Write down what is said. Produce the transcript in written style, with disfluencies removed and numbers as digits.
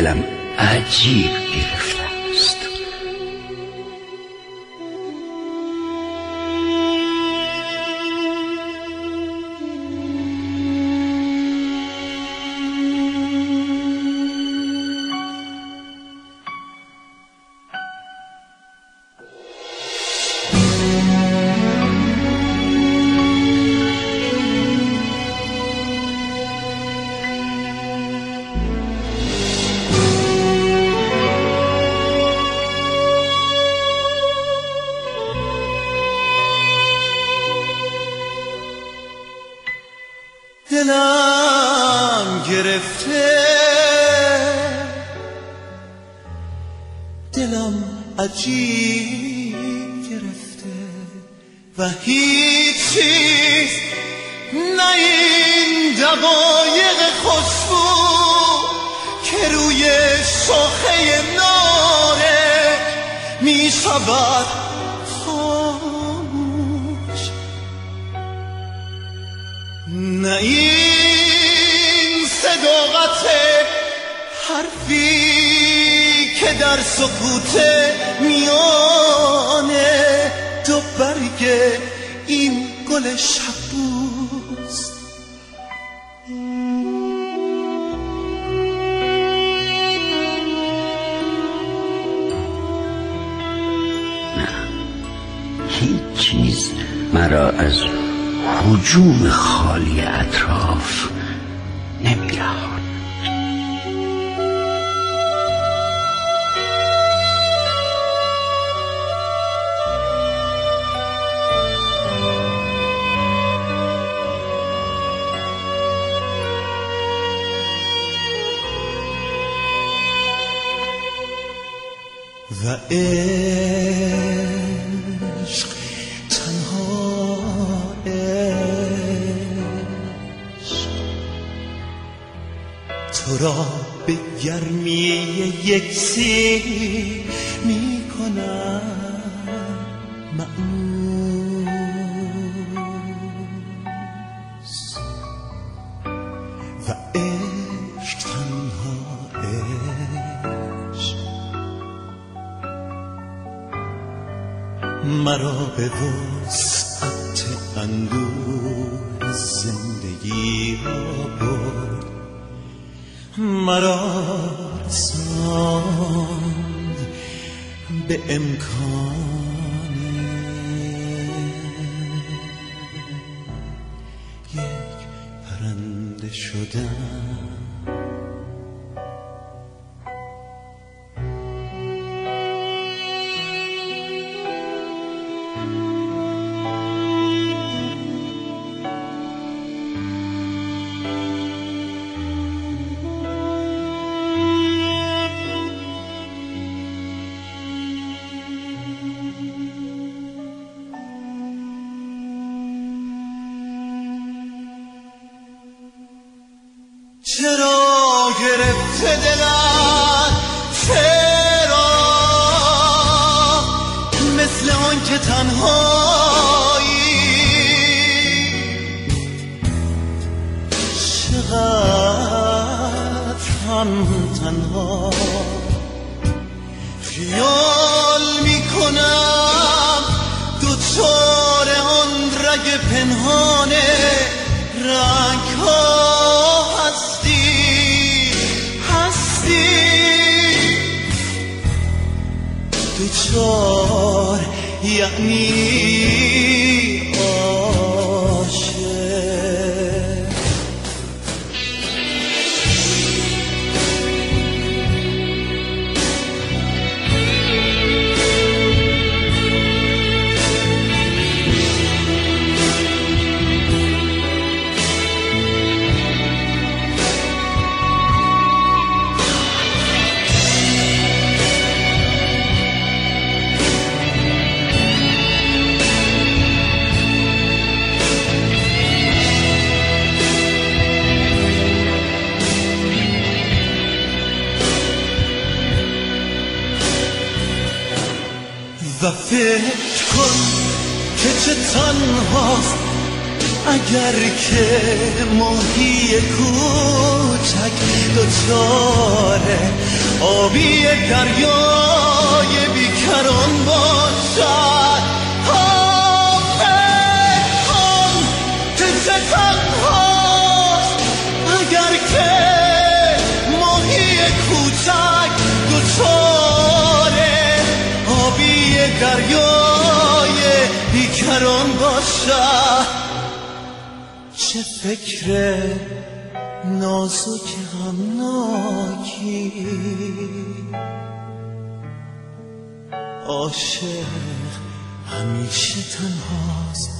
دلم عجیب گرفته است. دلم گرفته، دلم عجیب گرفته و هیچ چیز نه این دقایق خوشبو که روی شاخه ناره می شود خاموش، نه این صداقت حرفی که در سکوت میانه دو برگ این گل شبوست. نه، هیچ چیز مرا از هجوم خالی اطراف نمی‌رهاند. و عشق تنها عشق تو را به گرمی یکسیر می کنم مأموس. و عشق تنها عشق مرا به وسعت اندوه زندگی را برد، مرا رساند به امکان یک پرنده شدن. چرا گرفته دلت، چرا مثل آن که تنهایی، چقدر هم تنها خیال میکنم دوچار آن رگ پنهان رنگ ها دوچار یعنی عاشق. و فکر کن که چه تنهاست اگر که ماهی کوچک دوچاره آبی دریای بیکران باشد، فکر کن که چه تنهاست اگر که ماهی کوچک دوچاره آبی دریای بیکران باشد. چه فکر نازک غمناکی، عاشق همیشه تنهاست